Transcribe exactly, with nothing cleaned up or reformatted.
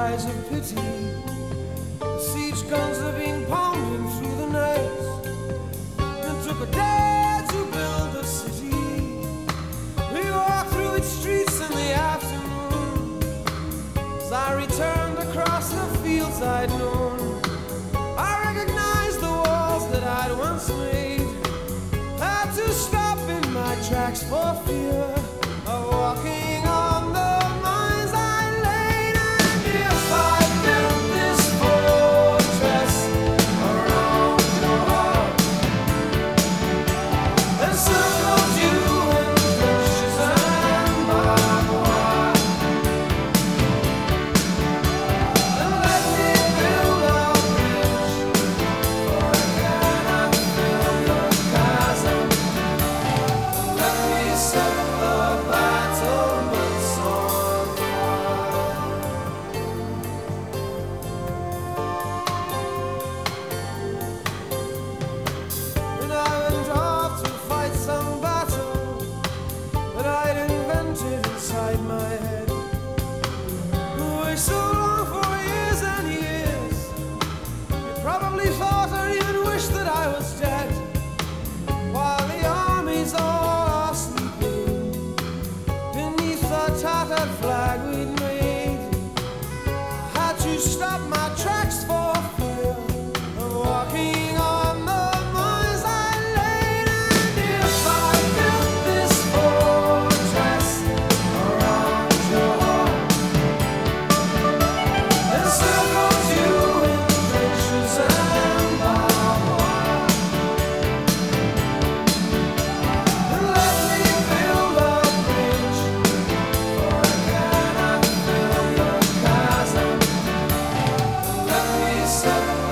cries of pity. The siege guns have been pounding through the night. It took a day to build a city. We walked through its streets in the afternoon. As I returned across the fields I'd known, I recognized the walls that I'd once made. Had to stop in my tracks for fear of walking on the mines I laid. And if I built this fortress around your heart and circled you in bushes and barbed wire, and let me build a bridge, for I cannot fill your chasm. Let me set the battlements on fire. And I went off to fight some battle that I'd invented inside my head. We so long for years and years. You probably thought or even wished that I was dead, while the armies all are sleeping beneath the tattered flag we'd made. I had to stop my tracks for fear of walking on the mines I laid. And if I built this fortress around your heart and circled you in trenches and barbed wire, and let me build a bridge, for I cannot fill your chasm. Let me set